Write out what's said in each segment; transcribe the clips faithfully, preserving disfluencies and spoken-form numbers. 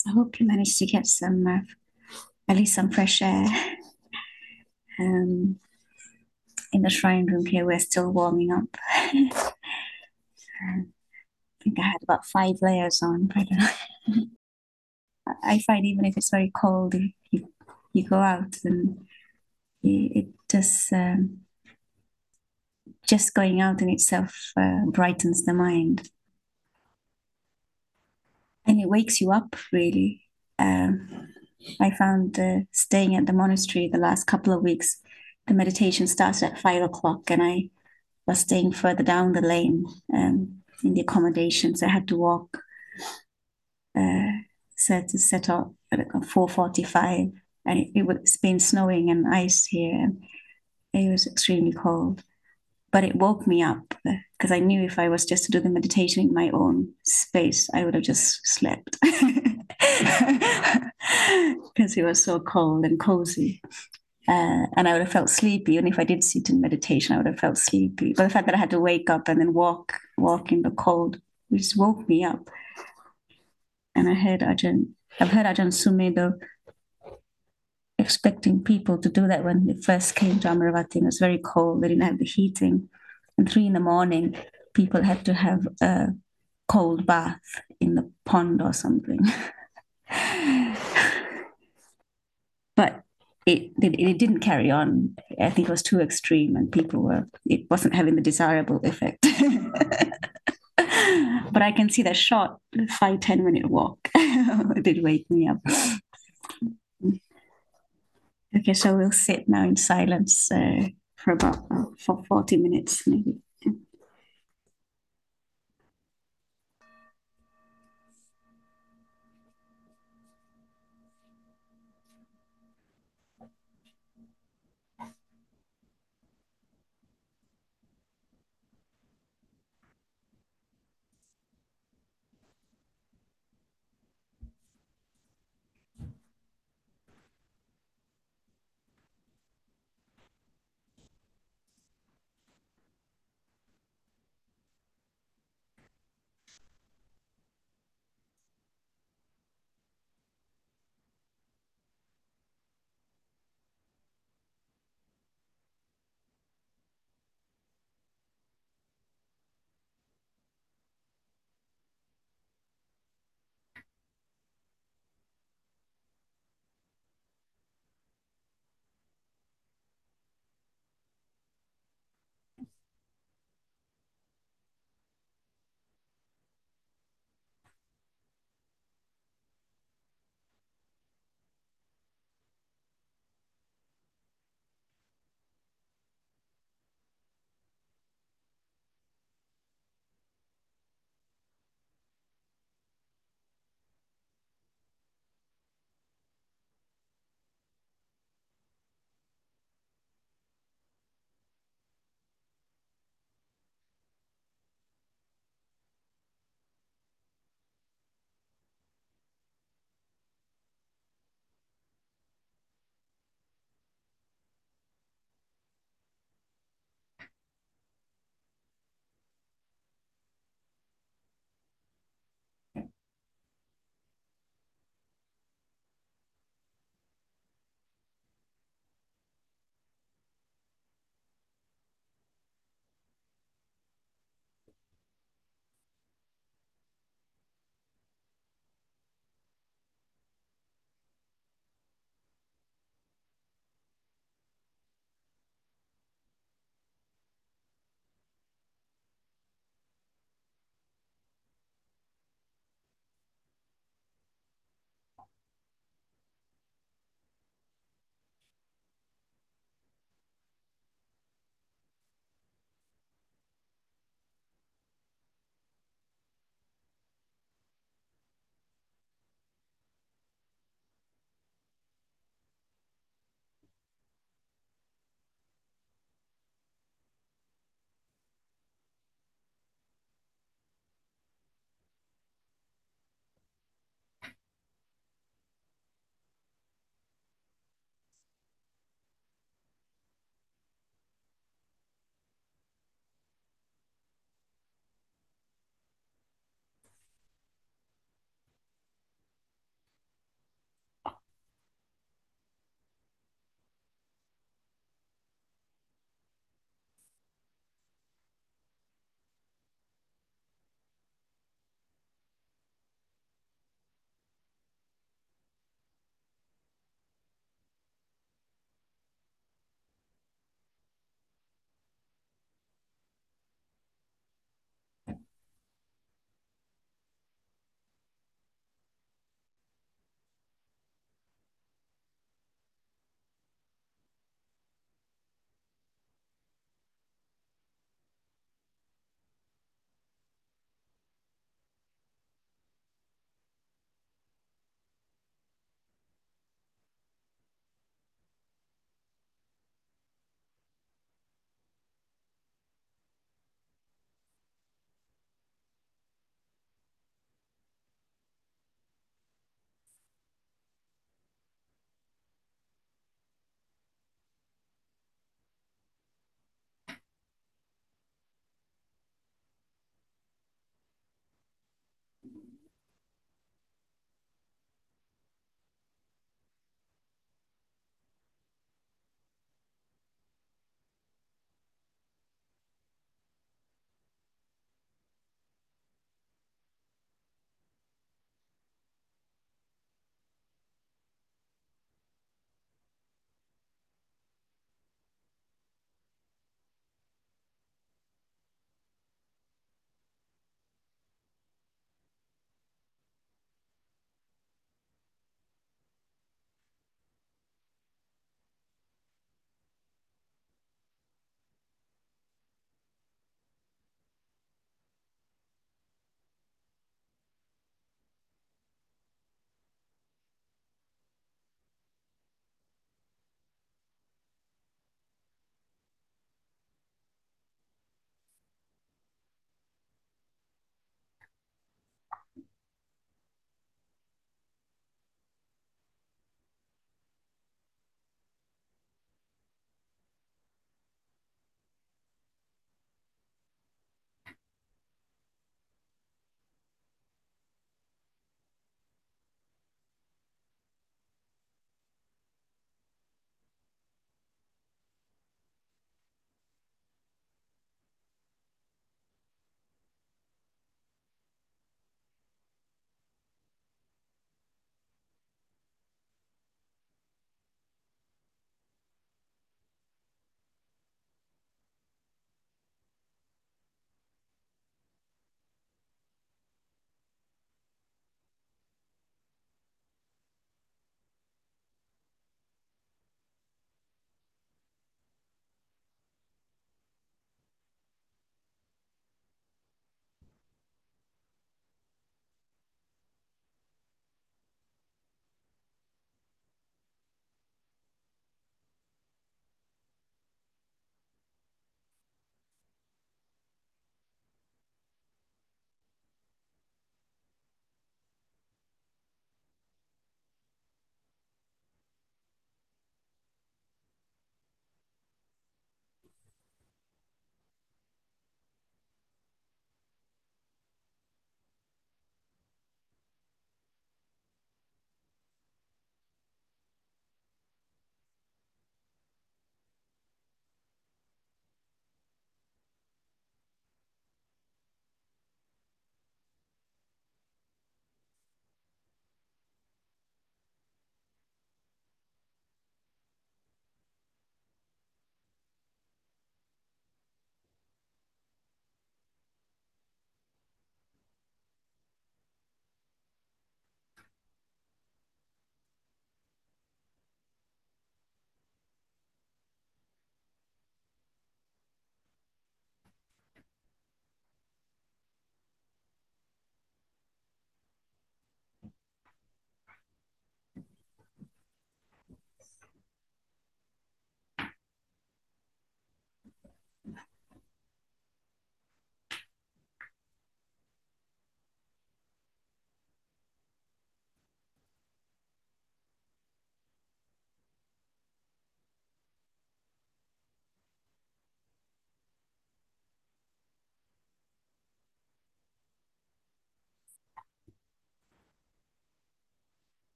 I hope you managed to get some, uh, at least some fresh air. Um, in the shrine room here, we're still warming up. I think I had about five layers on, but uh, I find even if it's very cold, you, you go out and it just um, just going out in itself uh, brightens the mind and it wakes you up really. Um, I found uh, staying at the monastery the last couple of weeks, the meditation starts at five o'clock, and I was staying further down the lane um, in the accommodations. I had to walk, uh, set to set up at four forty-five, and it, it was been snowing and ice here, and it was extremely cold. But it woke me up because I knew if I was just to do the meditation in my own space, I would have just slept because it was so cold and cozy. Uh, and I would have felt sleepy. Even if I did sit in meditation, I would have felt sleepy. But the fact that I had to wake up and then walk, walk in the cold, just woke me up. And I heard Ajahn, I've heard Ajahn Sumedho expecting people to do that when they first came to Amaravati. It was very cold. They didn't have the heating. And three in the morning, people had to have a cold bath in the pond or something. But it, it it didn't carry on. I think it was too extreme, and people were it wasn't having the desirable effect. But I can see that short five ten minute walk. It did wake me up. Okay, so we'll sit now in silence uh, for about uh, for forty minutes, maybe.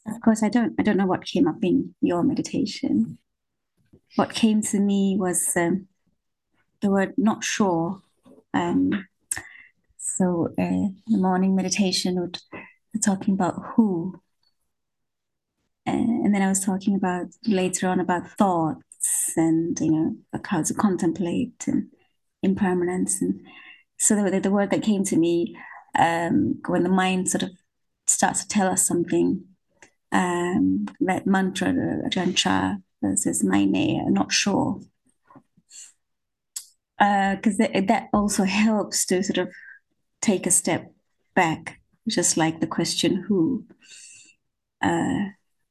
Of course, I don't I don't know what came up in your meditation. What came to me was um, the word not sure. Um, so uh, the morning meditation would be talking about who, uh, and then I was talking about later on about thoughts and you know like how to contemplate and impermanence. And so the, the word that came to me um, when the mind sort of starts to tell us something, um, that mantra, the Ajahn Chah, that says "Maine," not sure, because uh, that, that also helps to sort of take a step back, just like the question who. Uh,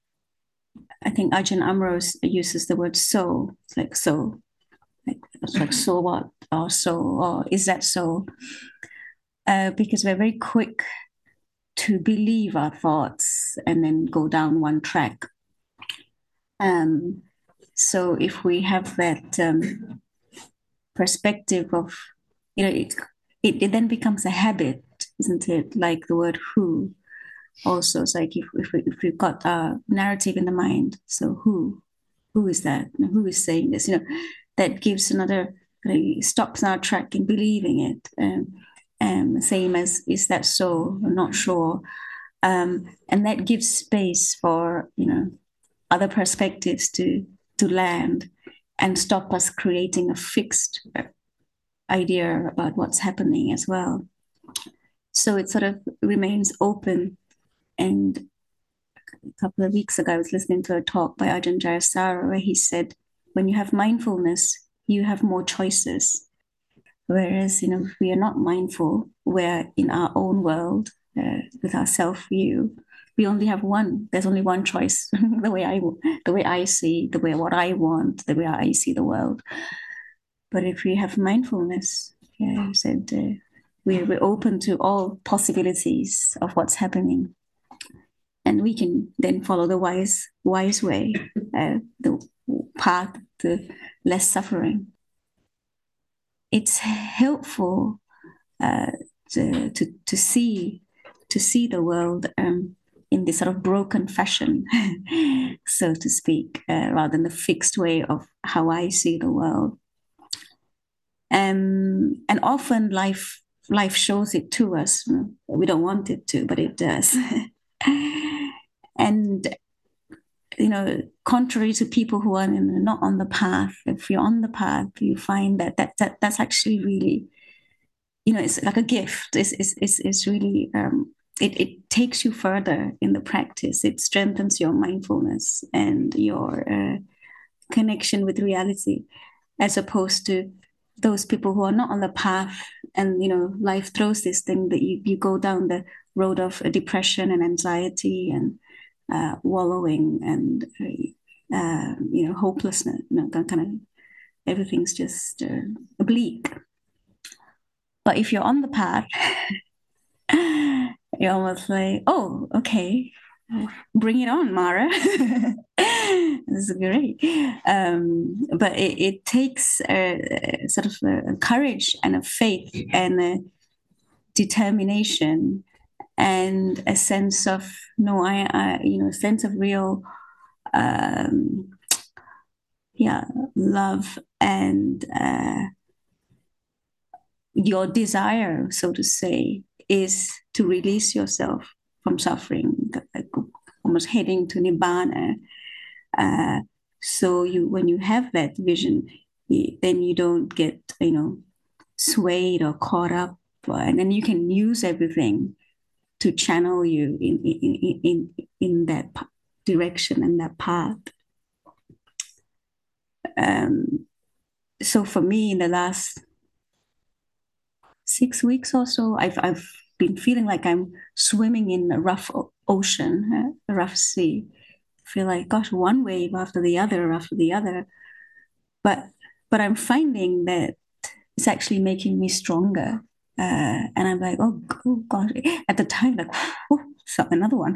I think Ajahn Ambrose uses the word so. It's like so, like it's like so what or so or is that so? Uh, because we're very quick to believe our thoughts and then go down one track. Um, so if we have that um, perspective of, you know, it, it, it then becomes a habit, isn't it? Like the word who also. It's like if, if, we, if we've got a narrative in the mind, so who, who is that? Who is saying this? You know, that gives another, like, stops our track in believing it. Um, um, same as, is that so? I'm not sure. Um, and that gives space for, you know, other perspectives to to land and stop us creating a fixed idea about what's happening as well. So it sort of remains open. And a couple of weeks ago, I was listening to a talk by Ajahn Jayasara where he said, when you have mindfulness, you have more choices. Whereas, you know, if we are not mindful, we're in our own world uh, with our self view. We only have one. There's only one choice. the way I, the way I see, the way what I want, the way I see the world. But if we have mindfulness, yeah, you said uh, we're, we're open to all possibilities of what's happening, and we can then follow the wise wise way, uh, the path to less suffering. It's helpful uh, to, to to see to see the world um, in this sort of broken fashion, so to speak, uh, rather than the fixed way of how I see the world. Um, and often life life shows it to us. We don't want it to, but it does. And you know, contrary to people who are in, not on the path, if you're on the path, you find that that, that that's actually really, you know, it's like a gift. It's it's it's, it's really um, it it takes you further in the practice. It strengthens your mindfulness and your uh, connection with reality, as opposed to those people who are not on the path, and you know life throws this thing that you, you go down the road of depression and anxiety and uh, wallowing and uh, you know hopelessness, you know, kind of everything's just uh, bleak. But if you're on the path, you're almost like, oh, okay, bring it on, Mara. This is great. Um, but it, it takes a, a sort of a courage and a faith and a determination and a sense of no, I, I you know, a sense of real, um, yeah, love and uh, your desire, so to say, is to release yourself from suffering, almost heading to nibbana. Uh, so you, when you have that vision, then you don't get, you know, swayed or caught up, and then you can use everything to channel you in in in in that direction and that path. Um, so for me, in the last six weeks or so, I've I've been feeling like I'm swimming in a rough ocean, a rough sea. I feel like, gosh, one wave after the other after the other. But but I'm finding that it's actually making me stronger. Uh, and I'm like, oh, oh God. At the time, like, oh, so another one.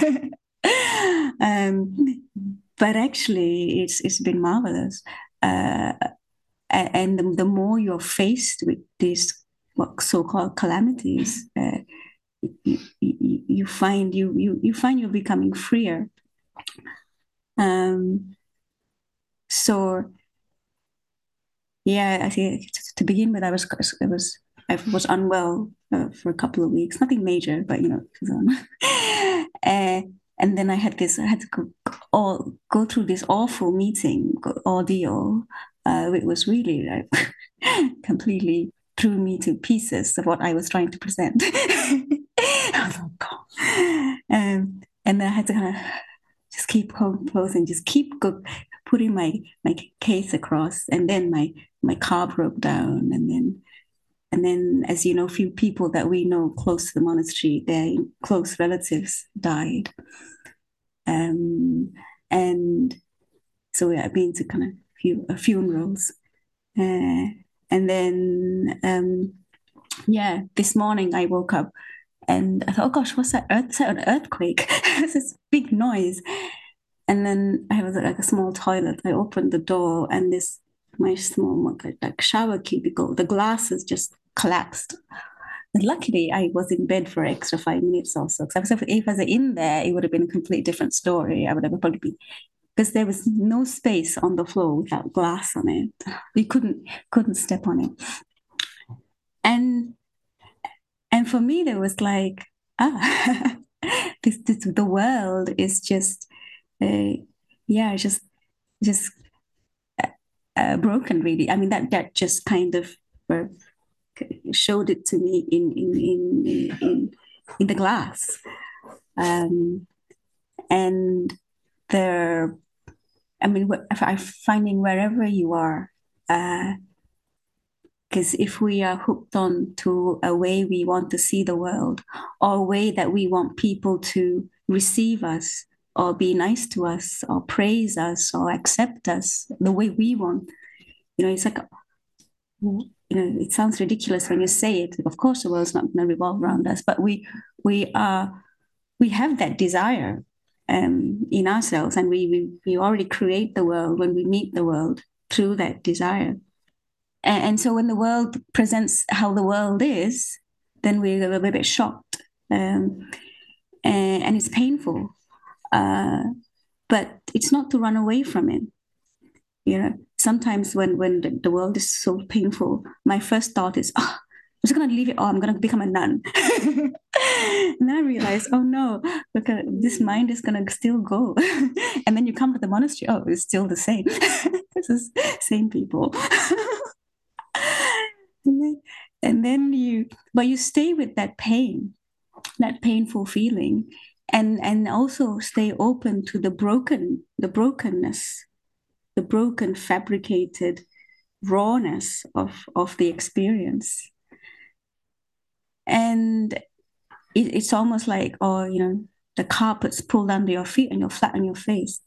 um, but actually, it's it's been marvelous. Uh, and the, the more you're faced with these what so-called calamities, uh, you, you, you find you you you find you're becoming freer. Um, so yeah, I think to begin with, I was I was I was unwell uh, for a couple of weeks. Nothing major, but you know, uh, and then I had this. I had to go all go through this awful meeting ordeal. Uh, it was really like completely threw me to pieces of what I was trying to present. I was like, God. Um, and then I had to kind of just keep composing, just keep go, putting my my case across, and then my my car broke down, and then and then, as you know, few people that we know close to the monastery, their close relatives died, um, and so yeah, I've been to kind of few uh, funerals, uh, and then um, yeah, this morning I woke up and I thought, oh gosh, what's that? Earth, is that an earthquake? It's this big noise. And then I was at like a small toilet. I opened the door and this my small like shower cubicle, the glasses just collapsed. And luckily, I was in bed for extra five minutes also. Because if I was in there, it would have been a completely different story. I would have probably been because there was no space on the floor without glass on it. You couldn't couldn't step on it. And and for me, there was like ah, this, this the world is just uh, yeah, just just uh, broken really. I mean that that just kind of uh, showed it to me in in in in, in the glass, um, and there. I mean, I'm finding wherever you are, because uh, if we are hooked on to a way we want to see the world, or a way that we want people to receive us, or be nice to us, or praise us, or accept us the way we want, you know, it's like you know, it sounds ridiculous when you say it. Of course, the world's not going to revolve around us, but we we are we have that desire um, in ourselves, and we, we we already create the world when we meet the world through that desire. And, and so, when the world presents how the world is, then we're a little bit shocked, um, and, and it's painful. Uh, but it's not to run away from it. You know, sometimes when when the, the world is so painful, my first thought is, oh, I'm just gonna leave it all. I'm gonna become a nun. And then I realized, oh no, look at this mind is gonna still go. And then you come to the monastery, oh, it's still the same. This is same people. and, then, and then you, but you stay with that pain, that painful feeling, and and also stay open to the broken, the brokenness, the broken, fabricated rawness of of the experience. And it, it's almost like, oh, you know, the carpet's pulled under your feet and you're flat on your face.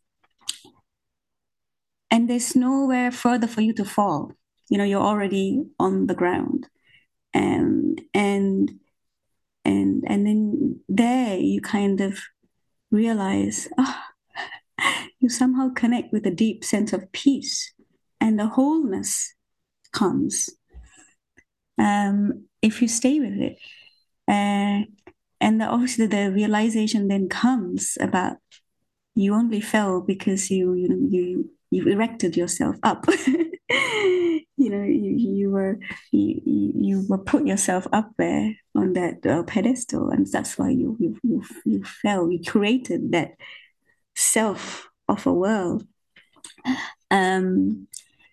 And there's nowhere further for you to fall. You know, you're already on the ground. And and and and then there you kind of realize, oh, you somehow connect with a deep sense of peace, and the wholeness comes um, if you stay with it. Uh, and the, obviously, the realization then comes about you only fell because you you know you you erected yourself up. You know, you you were you, you were put yourself up there on that uh, pedestal, and that's why you you you you fell. You created that self of a world. Um,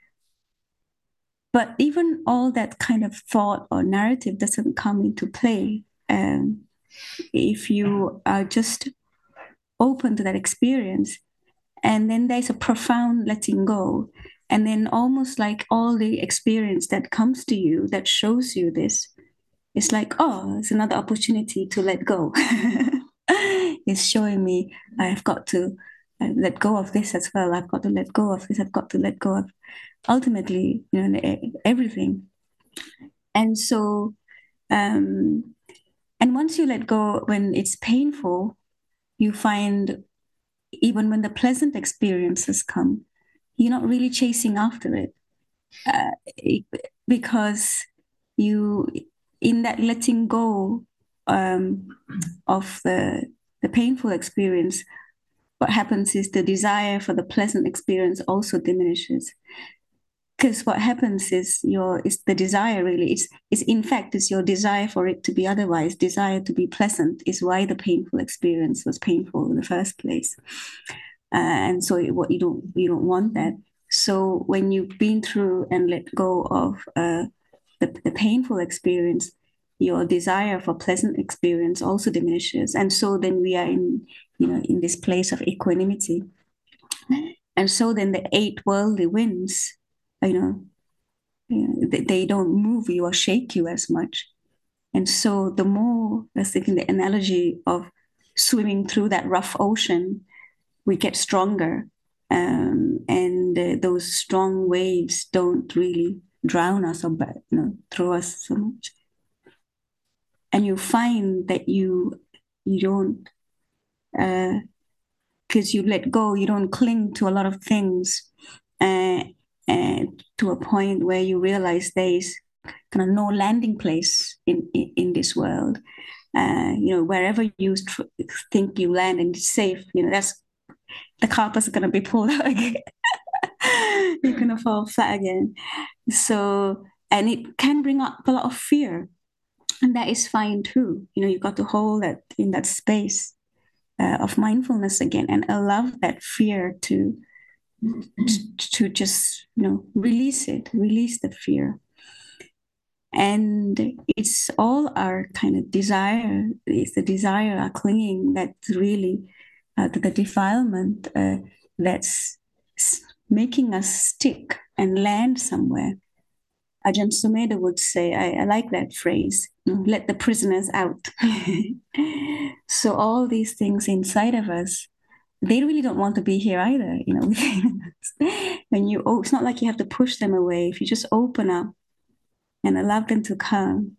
but even all that kind of thought or narrative doesn't come into play um, if you are just open to that experience. And then there's a profound letting go. And then almost like all the experience that comes to you that shows you this, it's like, oh, it's another opportunity to let go. It's showing me I've got to uh, let go of this as well. I've got to let go of this. I've got to let go of ultimately, you know, everything. And so, um, and once you let go, when it's painful, you find even when the pleasant experiences come, you're not really chasing after it, uh, it because you, in that letting go, um, of the the painful experience, what happens is the desire for the pleasant experience also diminishes. Because what happens is your is the desire really it's it's in fact it's your desire for it to be otherwise, desire to be pleasant is why the painful experience was painful in the first place. Uh, and so it, what you don't you don't want that. So when you've been through and let go of uh, the, the painful experience, your desire for pleasant experience also diminishes, and so then we are in you know in this place of equanimity. And so then the eight worldly winds, you know, you know, they, they don't move you or shake you as much. And so the more, I was thinking the analogy of swimming through that rough ocean, we get stronger. Um, and uh, those strong waves don't really drown us or you know, throw us so much. And you find that you you don't because uh, you let go, you don't cling to a lot of things, uh, and to a point where you realize there's kind of no landing place in in, in this world. Uh, you know, wherever you tr- think you land and it's safe, you know, that's the carpet's going to be pulled out again. You're going to fall flat again. So, and it can bring up a lot of fear, and that is fine too. You know, you've got to hold that in that space uh, of mindfulness again and allow that fear to, to to just you know release it, release the fear. And it's all our kind of desire, it's the desire, our clinging that's really uh, the, the defilement uh, that's making us stick and land somewhere. Ajahn Sumedha would say, I, I like that phrase, let the prisoners out. So all these things inside of us, they really don't want to be here either. You know, when you, oh, it's not like you have to push them away. If you just open up and allow them to come,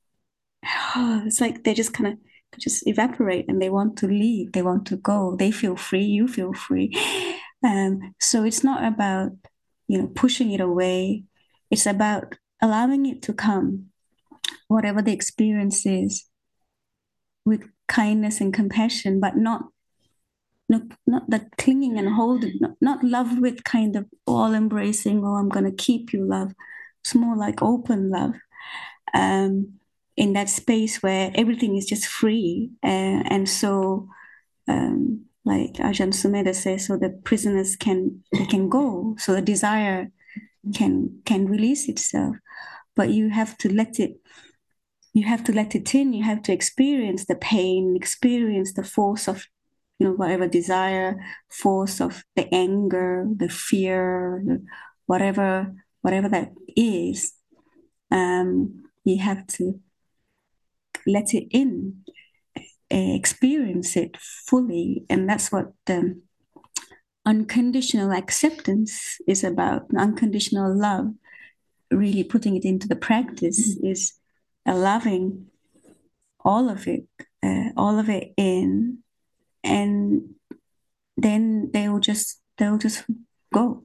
it's like they just kind of just evaporate and they want to leave, they want to go, they feel free, you feel free. Um, so it's not about you know pushing it away, it's about allowing it to come, whatever the experience is, with kindness and compassion, but not not not that clinging and holding, not, not love with kind of all embracing, oh I'm going to keep you love. It's more like open love, um, in that space where everything is just free. Uh, and so, um, like Ajahn Sumedha says, so the prisoners can they can go, so the desire can can release itself. But you have to let it. You have to let it in. You have to experience the pain, experience the force of, you know, whatever desire, force of the anger, the fear, the, whatever, whatever that is. Um, you have to let it in, uh, experience it fully. And that's what the unconditional acceptance is about. Unconditional love, really putting it into the practice, is allowing all of it, uh, all of it in, and then they will just they'll just go.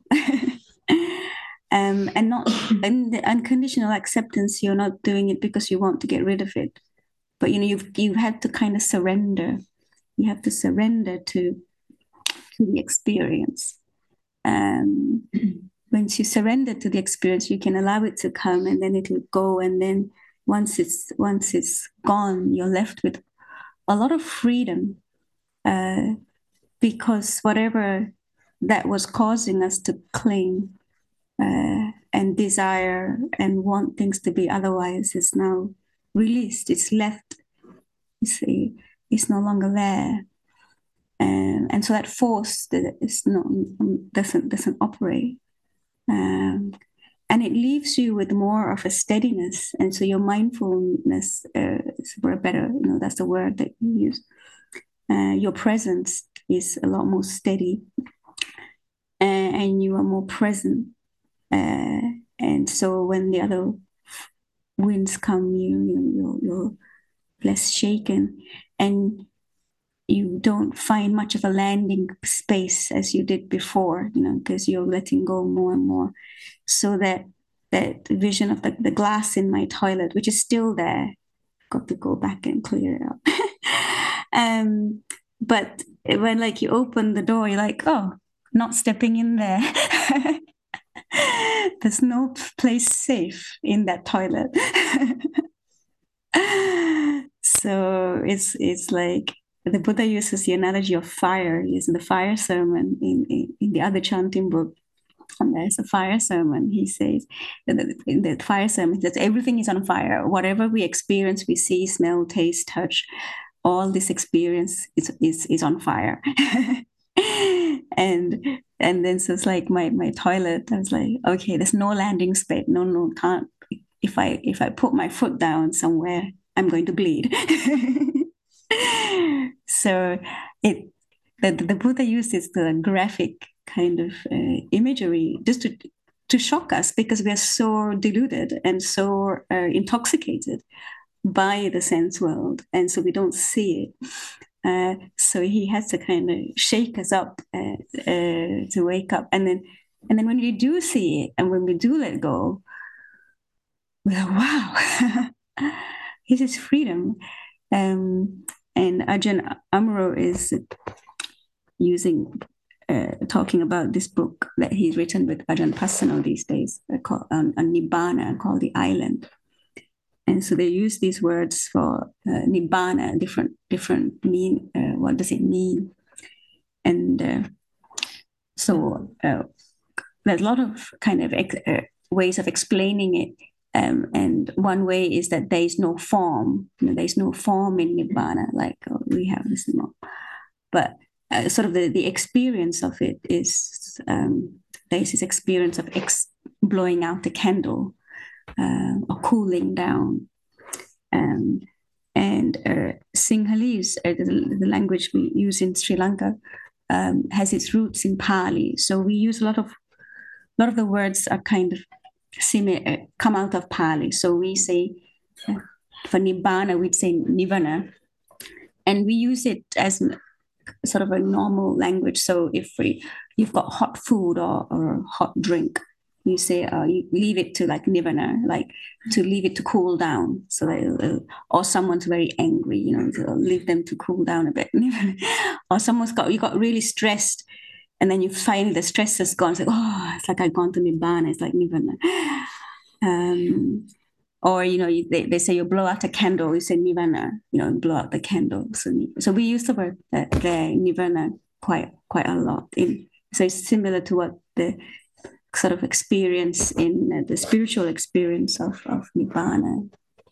Um, and not and the unconditional acceptance, you're not doing it because you want to get rid of it, but you know you've you've had to kind of surrender. You have to surrender to to the experience. Um, once you surrender to the experience, you can allow it to come, and then it will go. And then once it's once it's gone, you're left with a lot of freedom, uh, because whatever that was causing us to cling uh, and desire and want things to be otherwise is now released. It's left. You see, it's no longer there. Um, and so that force that is not doesn't doesn't operate, um, and it leaves you with more of a steadiness. And so your mindfulness uh, is a better, you know, that's the word that you use. Uh, your presence is a lot more steady, uh, and you are more present. Uh, and so when the other winds come, you you you're, you're less shaken, and you don't find much of a landing space as you did before, you know, because you're letting go more and more. So that that vision of the, the glass in my toilet, which is still there, got to go back and clear it up. um, but when like you open the door, you're like, oh, not stepping in there. There's no place safe in that toilet. So it's it's like the Buddha uses the analogy of fire. He's in the fire sermon in, in, in the other chanting book. And there's a fire sermon. He says that in the fire sermon that everything is on fire. Whatever we experience, we see, smell, taste, touch, all this experience is is, is on fire. and and then so it's like my my toilet. I was like, okay, there's no landing space. No, no, can't. If I if I put my foot down somewhere, I'm going to bleed. So it the, the Buddha uses the graphic kind of uh, imagery just to to shock us because we are so deluded and so uh, intoxicated by the sense world, and so we don't see it. Uh, so he has to kind of shake us up uh, uh, to wake up, and then and then when we do see it, and when we do let go, we're like, wow, this is freedom. Um, and Ajahn Amaro is using, uh, talking about this book that he's written with Ajahn Passano these days, uh, called, um, on Nibbana, called The Island. And so they use these words for uh, Nibbana, different, different mean, uh, what does it mean? And uh, so uh, there's a lot of kind of ex- uh, ways of explaining it. Um, and one way is that there is no form. You know, there's no form in Nibbana, like oh, we have this, you know. But uh, sort of the, the experience of it is um, there's this experience of ex- blowing out the candle uh, or cooling down. Um, and uh, Sinhalese, uh, the, the language we use in Sri Lanka, um, has its roots in Pali. So we use a lot of, a lot of the words are kind of similar, uh, come out of Pali. So we say, uh, for Nibbana, we'd say Nirvana. And we use it as sort of a normal language. So if we, you've got hot food or, or hot drink, you say uh, you leave it to like nirvana, like to leave it to cool down. So that, uh, or someone's very angry, you know, so leave them to cool down a bit. Or someone's got you got really stressed, and then you find the stress has gone. It's like oh, it's like I've gone to nibbana. It's like nirvana. Um, or you know they, they say you blow out a candle, you say nirvana, you know, blow out the candle. So so we use the word uh, there nirvana quite quite a lot in, so it's similar to what the sort of experience in uh, the spiritual experience of of nibbana.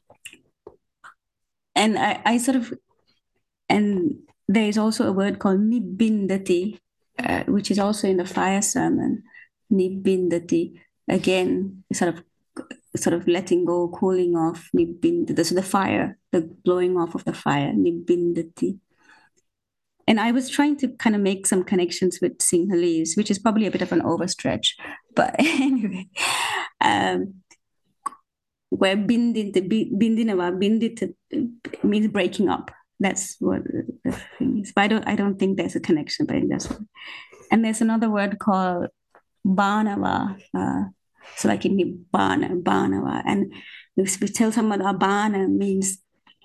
And I, I sort of, and there is also a word called nibbindati, uh, which is also in the fire sermon. Nibbindati, again sort of sort of letting go, cooling off, nibbindati. So the fire, the blowing off of the fire, nibbindati. And I was trying to kind of make some connections with Sinhalese, which is probably a bit of an overstretch. But anyway, um, where bindinta, bindinawa, bindita means breaking up. That's what the thing is. But I don't, I don't think there's a connection, but that's what. And there's another word called banawa. Uh, so like in Nibbana, banawa. And if we tell someone abana means,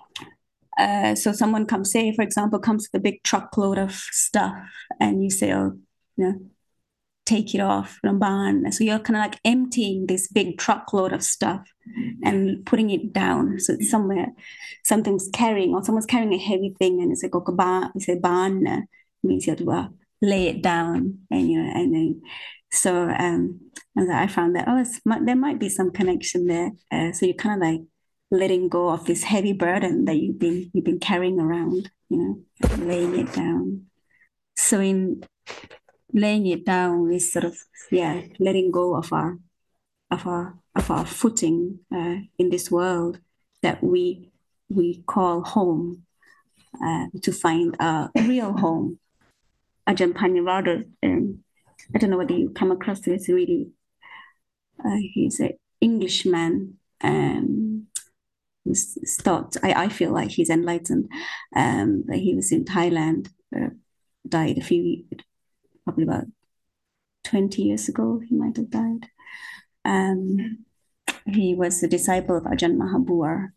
uh, so someone comes, say, for example, comes with a big truckload of stuff, and you say, oh, you know, take it off, Ramban. So you're kind of like emptying this big truckload of stuff and putting it down. So it's somewhere, something's carrying, or someone's carrying a heavy thing, and it's like, oh, you say, ban, means you have to uh, lay it down, and you know, and then. So um, and I found that oh, it's, there might be some connection there. Uh, so you're kind of like letting go of this heavy burden that you've been you've been carrying around, you know, laying it down. So in laying it down is sort of yeah, letting go of our of our of our footing uh, in this world that we we call home, uh, to find a real home. Ajahn Pannivalkar, um, I don't know whether you come across this really. Uh, he's an Englishman. Um, who's thought I, I feel like he's enlightened. Um, he was in Thailand, uh, died a few, probably about twenty years ago. He might have died. Um, he was a disciple of Ajahn Mahabua,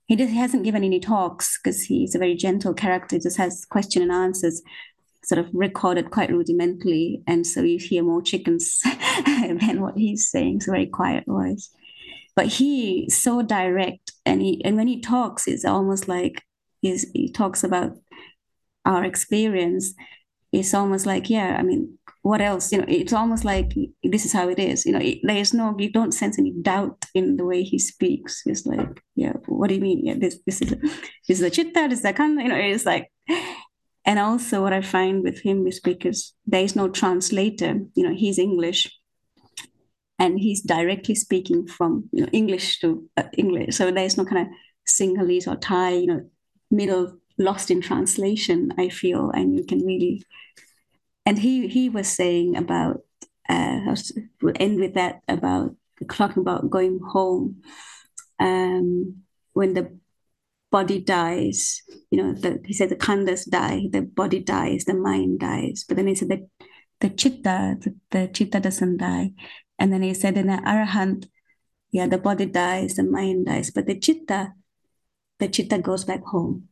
he, does, he hasn't given any talks because he's a very gentle character. He just has question and answers sort of recorded quite rudimentally. And so you hear more chickens than what he's saying. It's a very quiet voice. But he's so direct. And he and when he talks, it's almost like he's, he talks about our experience. It's almost like, yeah, I mean, what else? You know, it's almost like this is how it is. You know, it, there's no, you don't sense any doubt in the way he speaks. It's like, yeah, what do you mean? Yeah, this this is this is the chitta, this is the kanda. You know, it's like, and also what I find with him is because there is no translator. You know, he's English, and he's directly speaking from, you know, English to uh, English. So there's no kind of Sinhalese or Thai, you know, middle lost in translation. I feel, and you can really and he he was saying about uh we'll end with that about talking about going home um when the body dies, you know, the, he said the khandas die, the body dies, the mind dies, but then he said that the chitta the, the chitta doesn't die, and then he said in the arahant, yeah, the body dies, the mind dies, but the chitta the chitta goes back home.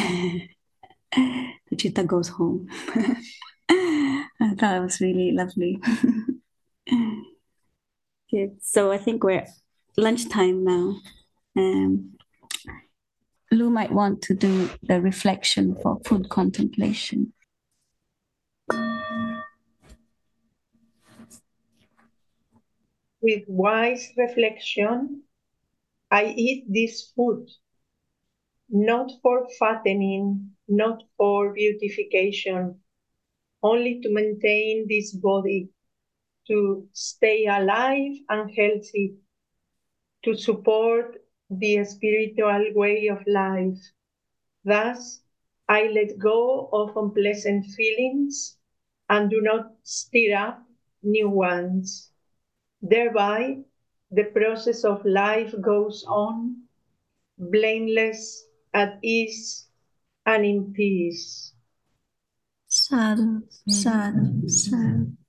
The chitta goes home. I thought it was really lovely. Okay, so I think we're lunchtime now. Um, Lou might want to do the reflection for food contemplation. With wise reflection, I eat this food, not for fattening, not for beautification, only to maintain this body, to stay alive and healthy, to support the spiritual way of life. Thus, I let go of unpleasant feelings and do not stir up new ones. Thereby, the process of life goes on, blameless, at ease, and in peace. Sadhu, sadhu, sadhu.